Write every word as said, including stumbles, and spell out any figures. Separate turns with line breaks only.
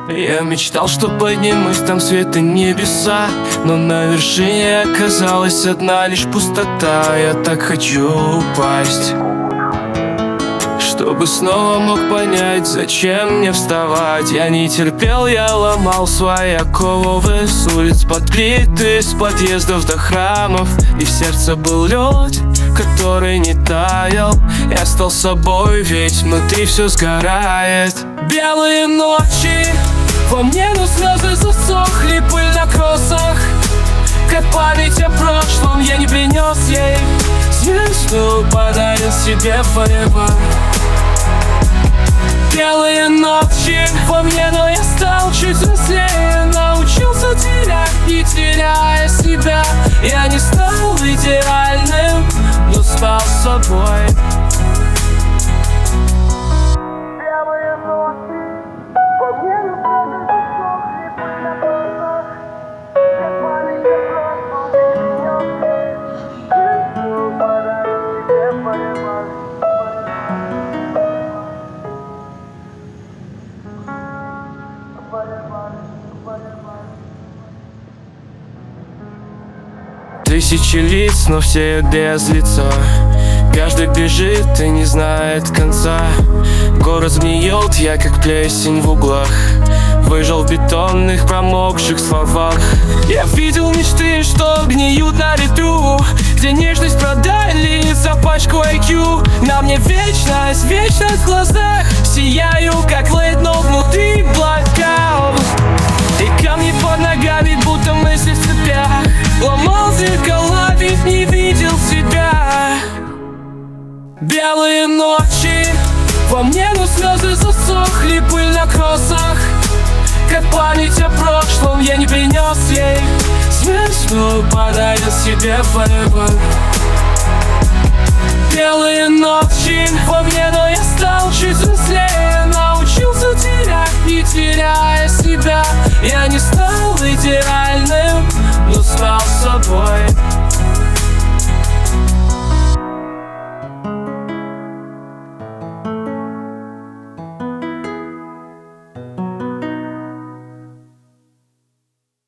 Я мечтал, что поднимусь там свет и небеса, но на вершине оказалась одна лишь пустота. Я так хочу упасть, чтобы снова мог понять, зачем мне вставать. Я не терпел, я ломал свои оковы, с улиц под плиты, с подъездов до храмов. И в сердце был лед, который не таял. Я стал собой, ведь внутри все сгорает. Белые ночи во мне, но слезы засохли, пыль на кроссах. Как память о прошлом, я не принес ей звезду, подарил себе forever. Белые ночи во мне, но я стал чуть взрослее. Научился терять, не теряя себя. Я не стал идеальным, но стал собой. Белые ночи во мне, но слезы засохли, пыль на кроссах. Как память о прошлом, я не принес ей звезду, подарил себе forever. Тысячи лиц, но все без лица. Каждый бежит и не знает конца. Город гниет, я как плесень в углах. Выжил в бетонных промокших словах. Я видел мечты, что гниют на ветру, где нежность продали за пачку ай кью. На мне вечность, вечность в глазах. Сияю как лед, но внутри блокаут. И камни под ногами, будто мысли в цепях. Ломал зеркала, ведь не видел себя. Белые ночи во мне, но слезы засохли, пыль на кроссах. Как память о прошлом, я не принес ей звезду, подарил себе forever. Белые ночи во мне, но я стал чуть